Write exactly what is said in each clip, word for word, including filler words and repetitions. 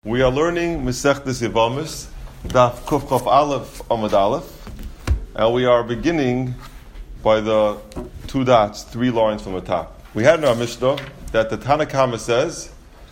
We are learning Masechtas Yevamis, Daf Kuf Chaf Aleph Amud Aleph, and we are beginning by the two dots, three lines from the top. We had in our Mishnah that the Tanna Kama says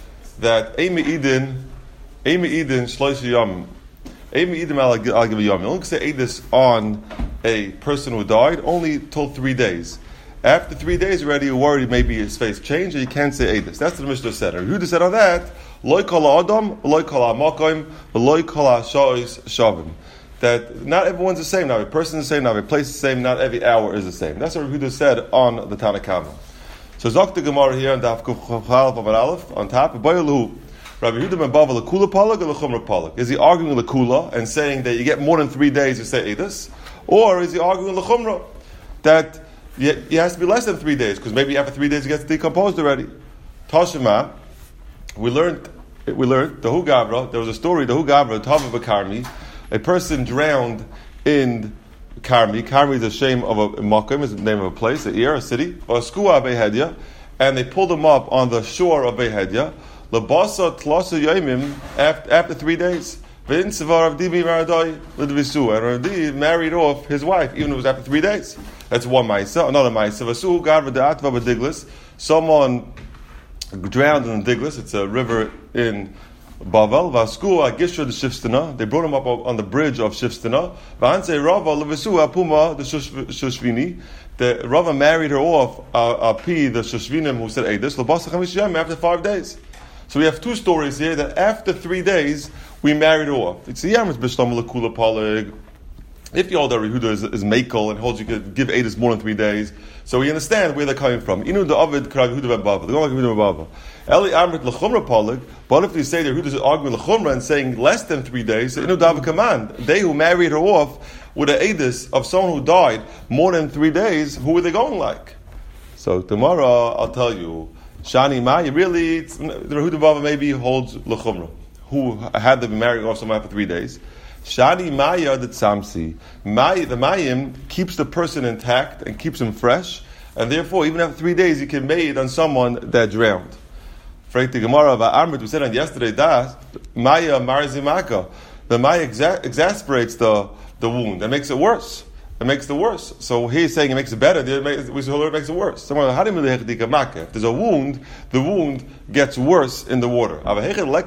that Eimi Idin, Eimi Idin Shloisha Yom, Eimi Idin Al Giv Yom. You don't say Eidus on a person who died only till three days. After three days already, you're worried maybe his face changed, and you can't say Eidus. That's what the Mishnah said. And Yehuda said on that, Loi kol adam, loi kol ha'makom, loi kol ha'sha'os shavim. That not everyone's the same. Not every person is the same. Not every place is the same. Not every hour is the same. That's what Yehuda said on the Tanna Kama. So Zok the Gemara here on Daf Kuf Chaf Amud Aleph on top. Rabbi Yehuda ben Bava lekula palag or lechumra palag? Is he arguing lekula and saying that you get more than three days to say Eidus, or is he arguing lechumra that it has to be less than three days because maybe after three days it gets decomposed already? Tashima, we learned. We learned the Hu Gavra. There was a story. The Hu Gavra Tava Karmi, a person drowned in Karmi. Karmi is the shame of a makom, is the name of a place, a year, a city, or a skua Behedya, and they pulled him up on the shore of Behedya. Labasa tlasa yomim after after three days. V'in sevar Rav Dibi maradai l'dvisu, and Rav Dibi married off his wife even though it was after three days. That's one ma'isa. Another ma'isa. Vasu Gavra de'atva b'diglis. Someone drowned in Diglis. It's a river in Bavel. Vasku Agishra the Shifstana. They brought him up on the bridge of Shifstana. Vanse Rava Levisu Apuma the Shushvini. The Rava married her off uh, Api the Shushvinim who said Eidus Labasa Chamishiyam after five days. So we have two stories here that after three days we married her off. It's the Yamas Bishlam Lekula Palig. If you hold that Yehuda is, is Mekel and holds you could give Eidus more than three days, so we understand where they're coming from. Inu the Ovid Krav Yehuda ben Bava. They don't like Yehuda ben Bava. Eli Amrit Lechumra Palig. But if they say that Yehuda is arguing Lechumra and saying less than three days, so Inu Dav command. They who married her off with an Eidus of someone who died more than three days, who were they going like? So tomorrow I'll tell you. Shani Maya really the Yehuda ben Bava maybe holds Lechumra, who had to be married off someone after three days. Shani Maya the Tzamsi. Maya, the Mayim keeps the person intact and keeps him fresh, and therefore, even after three days, you can made on someone that drowned. Frank the Gemara of Amrit, we said on yesterday that Maya Marzimaka. The Maya exa- exasperates the, the wound and makes it worse. It makes it worse. So he's saying it makes it better, we should learn it makes it worse. Someone, if there's a wound, the wound gets worse in the water. But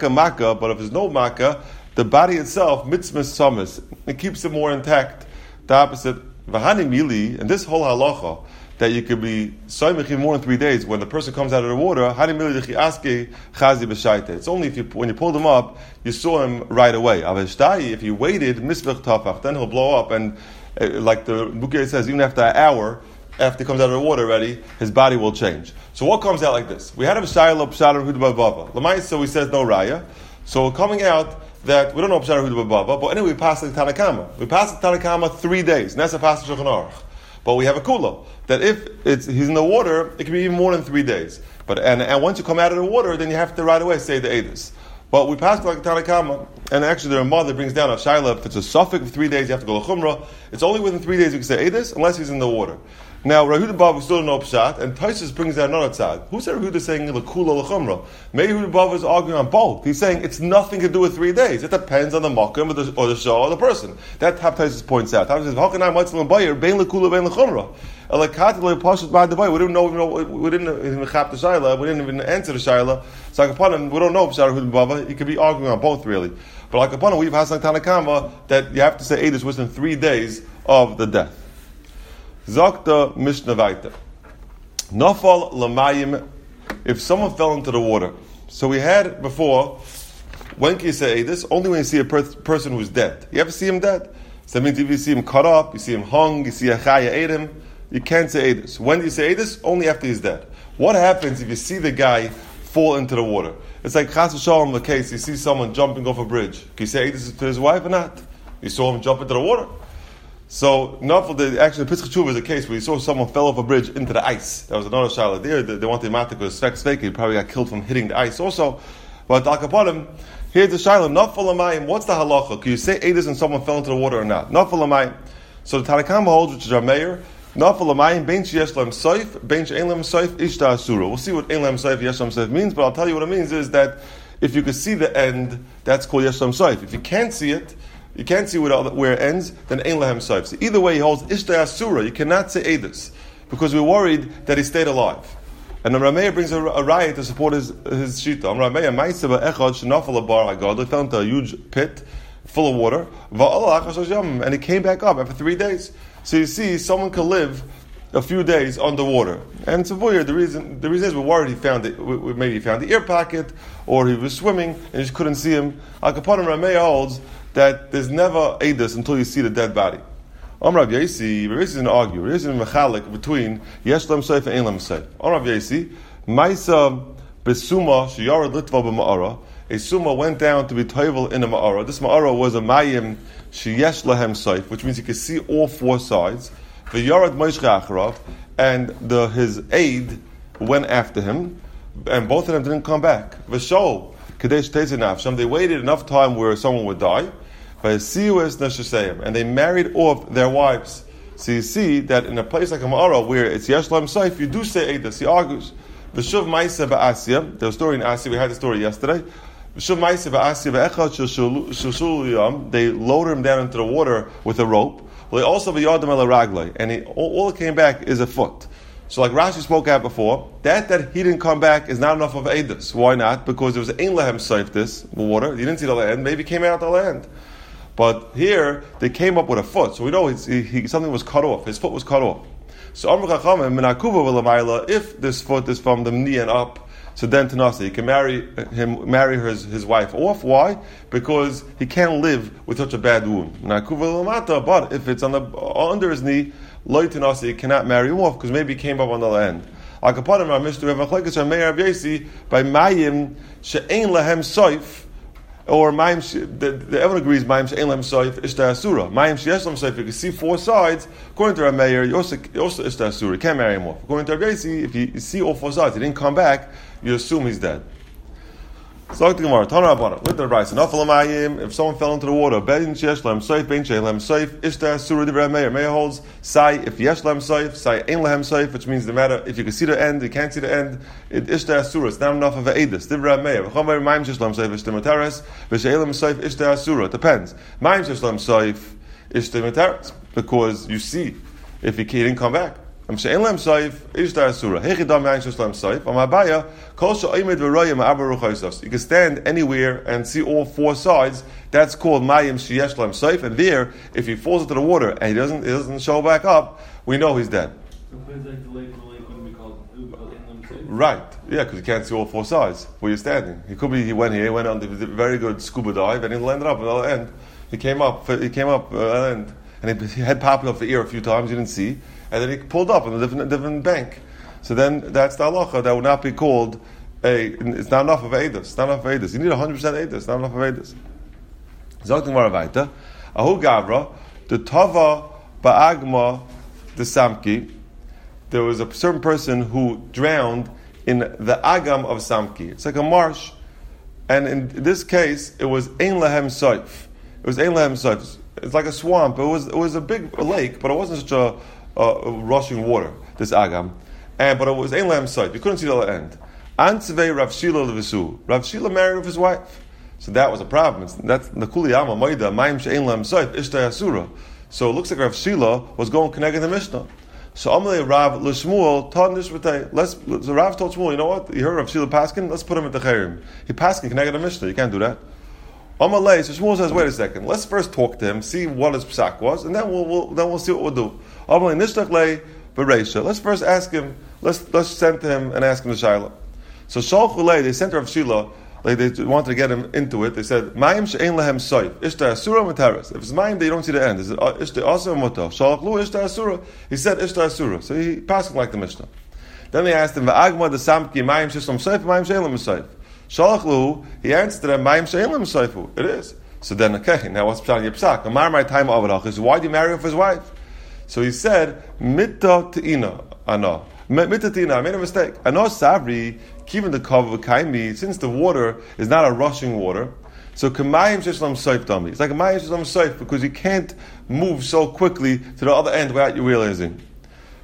if there's no maka, the body itself, mitzvah samas, it keeps it more intact. The opposite, v'hani mili, and this whole halacha, that you could be soymechim more than three days, when the person comes out of the water, hani mili dechi aske chazi b'shaite. It's only if you, when you pulled him up, you saw him right away. Aveshtai, if you waited, misvech tafach, then he'll blow up, and uh, like the Bukei says, even after an hour, after he comes out of the water already, his body will change. So what comes out like this? We had a shayla pshat Yehuda ben Bava. Lamai, so he says no raya. So coming out, that we don't know Pshara Yehuda ben Bava, but anyway we passed the Tanna Kama. We passed the Tanna Kama three days, and that's a passage of Shulchan Aruch. But we have a kula that if it's he's in the water, it can be even more than three days. But and, and once you come out of the water, then you have to right away say the Eidus. But we passed like Tanna Kama, and actually the Ramah that brings down a Shaila, if it's a suffix of three days, you have to go to Chumrah. It's only within three days you can say Eidus, unless he's in the water. Now, Yehuda ben Bava still no pshat, and Taisus brings down another tzad. Who said Yehuda saying l'kula l'chumra? Maybe Yehuda ben Bava is arguing on both. He's saying it's nothing to do with three days. It depends on the makom or the, or the shah or the person. That Tap Taisus points out. Taisus says, "How can I mitzvah bayer bein l'kula bein l'chumra?" Elakati le'pashut ba'ad the We didn't know. We didn't even chap the shaila. We didn't even answer the shaila. So like upon him, we don't know pshat Yehuda ben Bava. He could be arguing on both really. But like upon him, we've had like Tanna Kama that you have to say Eidus within three days of the death. Zakta Mishnah Vaita. Nafal Lamayim, if someone fell into the water. So we had before, when can you say this? Only when you see a per- person who's dead. You ever see him dead? So that means if you see him cut up, you see him hung, you see a chaya ate him, you can't say this. When do you say this? Only after he's dead. What happens if you see the guy fall into the water? It's like Chas v'Shalom the case, you see someone jumping off a bridge. Can you say this to his wife or not? You saw him jump into the water. So, not for the actually, Pesach Tshuva is a case where you saw someone fell off a bridge into the ice. That was another shaila there. They, they wanted him out because Svek he probably got killed from hitting the ice also. But Al Kaponim, here's the shaila, not for Lamayim. What's the halacha? Can you say Eidus and someone fell into the water or not? Not for Lamayim. So the Tanna Kama holds, which is our mayor, not for Lamayim, ben sheyesh lem soif, ben she'en lem soif, ishta asura. We'll see what en lem soif, yesh lem soif means, but I'll tell you what it means is that If you can see the end, that's called Yesh Lahem Soif. If you can't see it, you can't see where, the, where it ends, then Ein Lahem Soif. So either way, he holds Ishtay Asura. You cannot say Eidos, because we're worried that he stayed alive. And the Rameya brings a, a riot to support his his shita. Rameya Ma'aseh Echad Shenafal Bar Hagad. He fell into a huge pit full of water, and he came back up after three days. So you see, someone could live a few days underwater. And so the reason the reason is we're worried he found it. Maybe he found the ear pocket, or he was swimming and you just couldn't see him. Al Kapanim Rameya holds that there's never Eidos until you see the dead body. Om Rav Yesi, Rav Yesi is an argue. Rav Yesi is a mechalik between Yesh Lahem Soif and Ein Lahem Soif. Om Rav Yesi, Maisa Besuma Sheyarad Litva b'Ma'ara. A summa went down to be toivel in a ma'ara. This ma'ara was a mayim sheyesh lahem soif, which means you could see all four sides. V'yarad Moshe acharav, and the his aide went after him, and both of them didn't come back. V'shol kadesh tezinafsham. They waited enough time where someone would die. V'yasius neshaseyim, and they married off their wives. So you see that in a place like a ma'ara where it's yesh lahem soif, you do say eidos. He argues. V'shuv ma'aseh ba'asiyah. There was a story in Asiyah. We had the story yesterday. They lowered him down into the water with a rope. They also and he, all, all that came back is a foot. So like Rashi spoke out before, that that he didn't come back is not enough of Eidos. Why not? Because there was an Ein Lahem Soif, this water. You didn't see the land. Maybe he came out the land. But here, they came up with a foot. So we know he, he, something was cut off. His foot was cut off. So if this foot is from the knee and up, so then Tanasi, he can marry him, marry his, his wife off. Why? Because he can't live with such a bad wound. But if it's on the under his knee, Loi Tanasi, he cannot marry him off because maybe he came up on the land. By Mayim she'ein lahem soif, or Mayim, the, the everyone agrees Mayim she'ein lahem soif ishta asura. Mayim she'esh lahem soif, you can see four sides. According to Rameir, also ishta asura, you can't marry him off. According to Rabbi, if you see all four sides, he didn't come back, you assume he's dead. So the Gemara, Tana Rabbanan, with the rice, if someone fell into the water, Ben she'esh lahem soif, Ben she'ein lahem soif, ishta asura. The Rameir, Rameir holds sai if yesh lahem soif, sai ein lahem soif, which means the matter if you can see the end, you can't see the end. It ishta asura. It's not enough of a edus. The Rameir, v'chomer ma'im she'esh lahem soif ishta materes, v'she'ein lahem soif ishta asura. It depends. Ma'im she'esh lahem soif ishta materes, because you see if he didn't come back. You can stand anywhere and see all four sides. That's called Mayim Sheyesh Lahem Soif. And there, if he falls into the water and he doesn't, he doesn't show back up, we know he's dead. So places like the lake, the lake wouldn't be called, it would be called Ein Lahem Soif? Right. Yeah, because you can't see all four sides where you're standing. He could be. He went here. He went on the very good scuba dive, and he landed up at the other end. He came up. He came up uh, end, and he had popped off the ear a few times. You didn't see. And then he pulled up on a different, different bank. So then that's the halacha that would not be called a. It's not enough of Eidos. It's not enough of Eidos. You need one hundred percent Eidos. It's not enough of Eidos. Zogting Maravaita, Ahu Gavra, the Tava Ba'agma the Samki. There was a certain person who drowned in the Agam of Samki. It's like a marsh, and in this case, it was Ein Lahem Soif. It was Ein Lahem Soif. It's like a swamp. It was it was a big lake, but it wasn't such a Uh, rushing water, this agam, and but it was ein lahem soif. You couldn't see the other end. Antzvei Rav Shila levisu. Rav Shila married with his wife, so that was a problem. It's, that's the kuliyama moida ma'im she'ein lahem soif ishta asura. So it looks like Rav Shila was going connecting the Mishnah. So Amalei Rav l'Shmuel taught this v'tei. Let's. So Rav told Shmuel, you know what? You heard Rav Shila paskin. Let's put him at the cherim. He paskin connected the Mishnah. You can't do that. Amalei. So Shmuel says, wait a second. Let's first talk to him, see what his psak was, and then we'll, we'll then we'll see what we'll do. Let's first ask him. Let's let's send to him and ask him the shayla. So Shalchulei, they sent Rav Shila. Like they wanted to get him into it. They said, "Mayim she'ein lahem soif ishta asura mataris." If it's mayim, they don't see the end. Is it ishta asa mutar? Shalchlu ishta asura. He said ishta asura. So he passed like the Mishnah. Then they asked him, "Va'agma the samki mayim she'lam soif mayim she'ein lahem soif." Shalchlu. He answered them, "Mayim she'ein lahem soifu." It is. So then, okay, now what's pshat yipsak? Amar my time avadach is why did he marry off his wife? So he said, "Mitta te'ina ana." Mitta te'ina. I made a mistake. Ana savri keeping the cover of kaimi. Since the water is not a rushing water, so kamayim sheshlam soif dami. It's like a mayim sheshlam soif because you can't move so quickly to the other end without you realizing.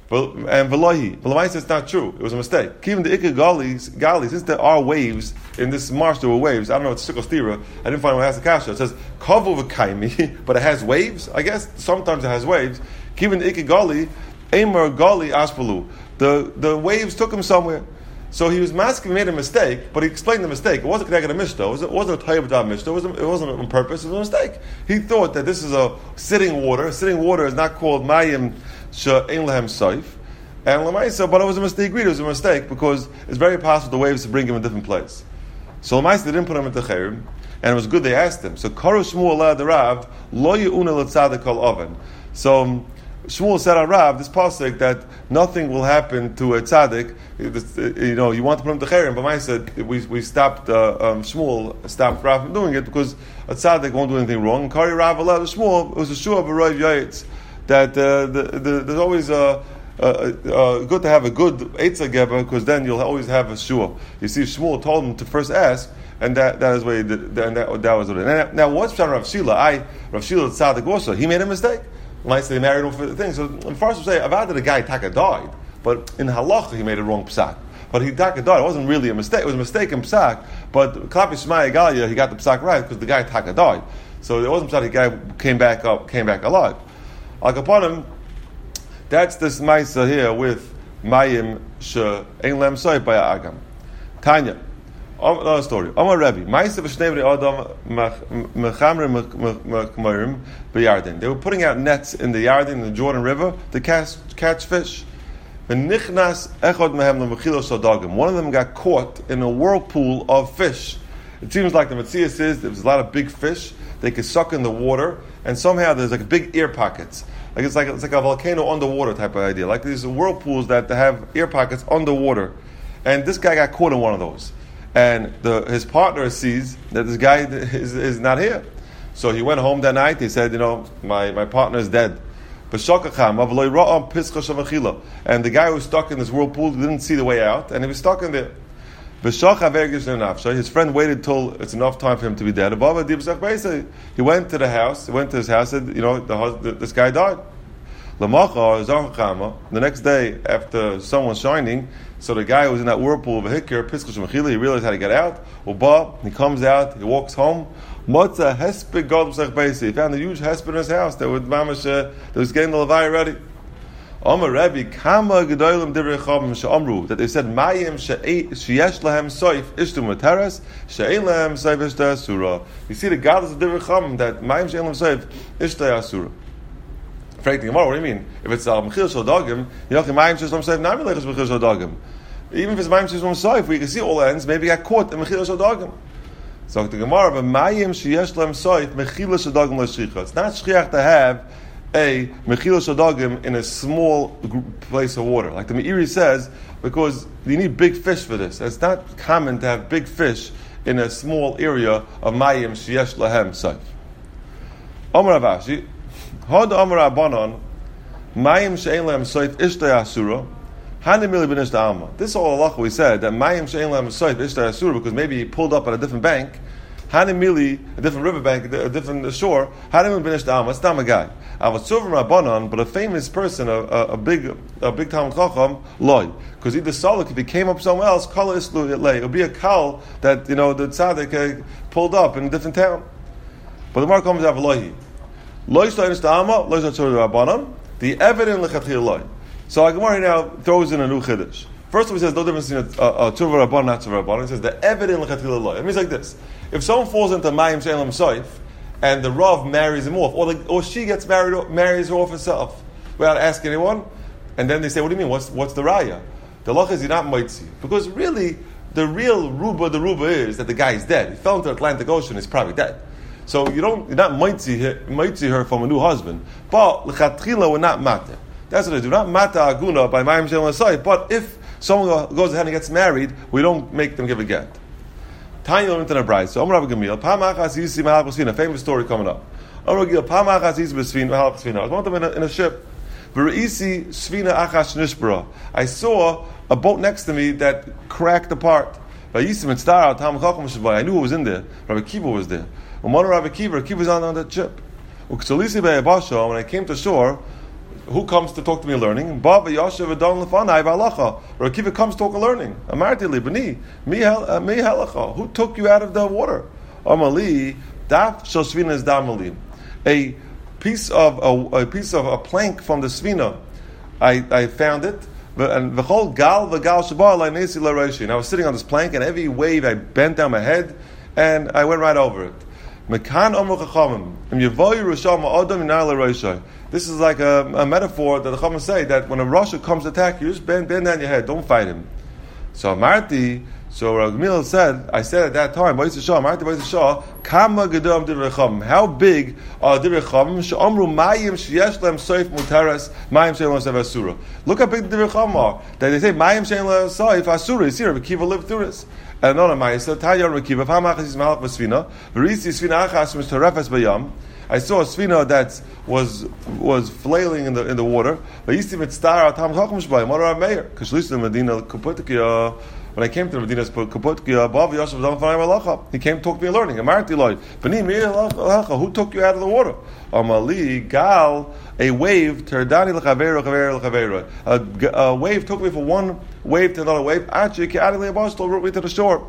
But and Velohi, Velohi it's not true. It was a mistake. Even the Ikka Gali, Gali, since there are waves in this marsh, there were waves. I don't know. It's Sikos Tira. I didn't find where it has the kasha. It says Kavu v'kaimi, but it has waves. I guess sometimes it has waves. Even the Ikka Gali, Eimer Gali Ashpalu. The the waves took him somewhere. So he was masking, made a mistake, but he explained the mistake. It wasn't connected to Mishnah. It wasn't, it wasn't a Tayyib Dab Mishnah. It wasn't, it wasn't on purpose. It was a mistake. He thought that this is a sitting water. Sitting water is not called Mayim She'ein Lehem Saif. And Lamaisa, but it was a mistake. He agreed it was a mistake because it's very possible the waves to bring him a different place. So Lamaisa, they didn't put him into Chayrim, and it was good they asked him. So Karu Shmuel la the Rav, Lo Ye'una l'tzadik kol oven. So um, Shmuel said on Rav, this pasuk, that nothing will happen to a tzaddik. You know, you want to put him to Chayrim, but I said we we stopped. Uh, um, Shmuel stopped Rav from doing it because a tzaddik won't do anything wrong. Kari Rav allowed Shmuel. It was a shua of a Rav Yaitz that uh, the, the, there's always a. Uh, uh, good to have a good Eitzah Geber because then you'll always have a shua. You see, Shmuel told him to first ask, and that that is what he did, and that, that was what it. Now, now what's Rav Shila? I Rav Shila tzaddik also. He made a mistake. Might say they married him for the thing. So the first would say, Avad the guy Taka died, but in halacha he made a wrong psak. But he Taka died. It wasn't really a mistake. It was a mistake in psak. But Klapi Shmaya Galia, he got the psak right because the guy Taka died. So it wasn't psak. The guy came back up, came back alive. Like upon him, that's this Maisa here with Mayim She'ein Lehem Saif by Agam. Tanya. Another story. Amar Rebbe. Maisa v'shnei Adam mechamrim mekmarim b'Yarden. They were putting out nets in the Yarden, in the Jordan River, to catch catch fish. V'nichnas echad mehem l'mechilo sodagim. One of them got caught in a whirlpool of fish. It seems like the Matthias is there's a lot of big fish. They could suck in the water, and somehow there's like big ear pockets. Like it's like it's like a volcano underwater type of idea. Like these whirlpools that have ear pockets underwater. And this guy got caught in one of those. And the, his partner sees that this guy is, is not here. So he went home that night. He said, you know, my, my partner is dead. And the guy who was stuck in this whirlpool didn't see the way out, and he was stuck in there. His friend waited till it's enough time for him to be dead. He went to the house. He went to his house and said, you know, the, this guy died. The next day, after sun was shining, so the guy who was in that whirlpool of a hikr, he realized how to get out. He comes out, he walks home. He found a huge hesped in his house that, would, that was getting the levaya ready. That they said, Mayim sheyesh lahem soif ishtu materas, she'ein lahem soif ishtu asura. You see the godless of Divrei Chacham that Mayim she'ein lahem soif ishtu asura. Frankly, what do you mean? If it's al mechil shel dagim, you know, Mayim she'ein lahem soif not melechus mechil shel dagim. Even if it's Mayim she'ein lahem soif, we can see all ends. Maybe he got caught in mechil shel dagim. So the Gemara, but Mayim sheyesh lahem soif mechil shel dagim l'shchicha. It's not shchiach to have a mechila shadagim in a small place of water. Like the Meiri says, because you need big fish for this. It's not common to have big fish in a small area of mayim sheyesh lahem saif. Amar Avashi, Hod Amar Abanon, mayim she'ein lahem saif ishtay asura, hani mili b'nishta alma. This is all halacha we said, that mayim she'ein lahem saif ishtay asura, because maybe he pulled up at a different bank, hani mili, a different riverbank, a different shore, hani mili b'nishta alma, it's not a guy. But a famous person, a, a, a big a big Talmid Chacham, loy, because he decided if he came up somewhere else, kol islu lay. It would be a kal that you know the tzaddik uh, pulled up in a different town. But the mark comes out loy. Loy shloim shtama, loy shloim rabbanon. The evident lechatchil loy. So Gemara now throws in a new chiddush. First of all, he says no difference between a tshuva rabbanon, not tshuva rabbanon. He says the evident lechatchil loy. It means like this: if someone falls into mayim she'ein lahem soif, and the Rav marries him off, or, the, or she gets married, marries her off herself, without asking anyone, and then they say, what do you mean, what's, what's the raya? The loch is you're not moitzi. Because really, the real ruba, the ruba is that the guy is dead. He fell into the Atlantic Ocean, he's probably dead. So you don't, you're not moitzi her from a new husband. But, l'chatchila, we're not mata. That's what they do. Not mata aguna by mayim she'ein lahem soif, but if someone goes ahead and gets married, we don't make them give a get. Tiny into the bride. So Amar Rabbi Gamil, Pamachas Yisi Mahalach B'Sfina. A famous story coming up. Amar Rabbi Gamil, Pamachas Yisi B'Sfina Mahalach B'Sfina. I was one of them in a, in a ship. V'Reisi Sfina Achash Nishbara. I saw a boat next to me that cracked apart. V'Yisim and Star Talmid Chacham Shabbai. I knew it was in there. Rabbi Kiva was there. When Rabbi Kiva, Kiva was on, on that ship. When I came to shore, who comes to talk to me learning? Baba Yashav Adon Lefanai Valacha. Rabbi Akiva comes to talk learning. Amarti li b'ni mi halacha. Who took you out of the water? Amali daf shosvina is damali. A piece of a, a piece of a plank from the svina. I, I found it. And v'chol gal v'gal shabar la nesi la reishi. And I was sitting on this plank, and every wave I bent down my head, and I went right over it. Mekan omru chachamim im yavoy risham ma'odam yinar la reishi. This is like a, a metaphor that the chachamim say that when a rasha comes to attack you, just bend, bend down your head, don't fight him. So Marti, so Rav Gamliel said, I said at that time, Ba'is Shah, Marti Ba'is Shah, Kama Gedam Divrei Chachamim. How big are Divrei Chachamim? She'omru Mayim sheyesh lehem soif mutaras, Mayim she'en lehem soif asura. Look how big the Divrei Chachamim are. That they say Mayim she'en lehem soif asura. You see, Rabbi Akiva lived through this. And another Mayim said, Tanya Rabbi Akiva, V'hamachas is malach v'svina, V'risi svina achas mistarefes bayam. I saw a svina that was was flailing in the in the water. Because when I came to the Medina's Kaputkia, he came to talk to me learning. Who took you out of the water? Amali Gal, a wave, a, a wave took me from one wave to another wave. Actually, brought me to the shore.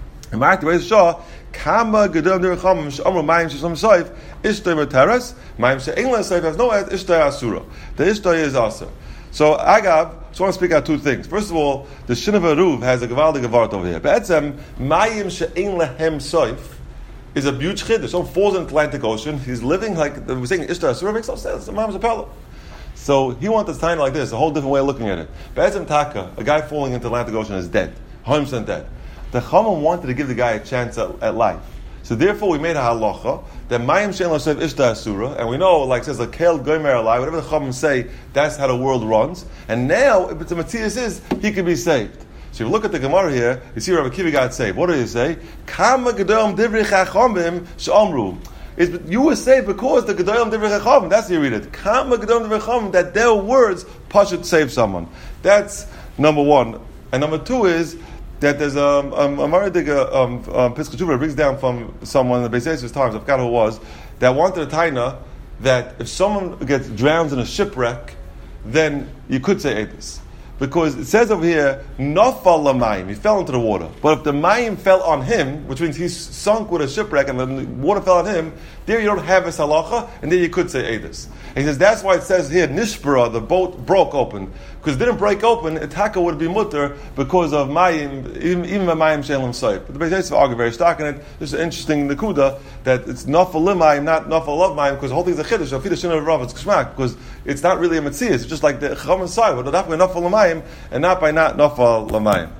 Kama gedam derecham shamru mayim shesam soif ishtay mataras mayim she'engla soif has no ed ishtay asura. The ishtay is asa. So Agav, so I want to speak out two things. First of all, the Shin of Aruv has a gevaldig gevart over here. Be'etzem mayim she'engla hem soif is a huge chiddush. Someone falls in the Atlantic Ocean. He's living like we're saying ishtay asura makes no sense. The Mam's a pella. So he wants this tiny like this, a whole different way of looking at it. Be'etzem taka, a guy falling into the Atlantic Ocean is dead, one hundred percent dead. The Chachamim wanted to give the guy a chance at, at life. So therefore we made a halacha that Mayim Shein L'Sev Ishta Asura, and we know, like it says, like Kel Gomer Alai, whatever the Chachamim say, that's how the world runs. And now, if the Matthias is, he can be saved. So if you look at the Gemara here, you see Rabbi Akiva got saved. What do you say? Kama Gedom Divrei Chachamim She'amru. You were saved because the Gedolim Divrei Chachamim. That's how you read it. Kama Gedolim Divrei Chachamim, that their words should save someone. That's number one. And number two is that there's a um, a Maradiga um, um, Pesach Tshuva brings down from someone in the Beis Yosef's times, I forgot who it was, that wanted a taina that if someone gets drowned in a shipwreck, then you could say Edis. Because it says over here, Nafal Lamayim, he fell into the water. But if the Mayim fell on him, which means he's sunk with a shipwreck and the water fell on him, there you don't have a halacha, and there you could say Edis. And he says that's why it says here, Nishbara, the boat broke open. Because it didn't break open, Itaka would be mutter because of Mayim, even, even Mayim Shalem Saif. But the Beis Yosef argue very stark in it. This is an interesting Nakuda that it's Nafal Limayim, not Nafal of Mayim, because the whole thing is a Chiddush, Afidah Shin of Rav, it's Kshmak, because it's not really a Metzias, it's just like the Chacham and Sai, but not by Nafal Limayim, and not by not Nafal Lamayim.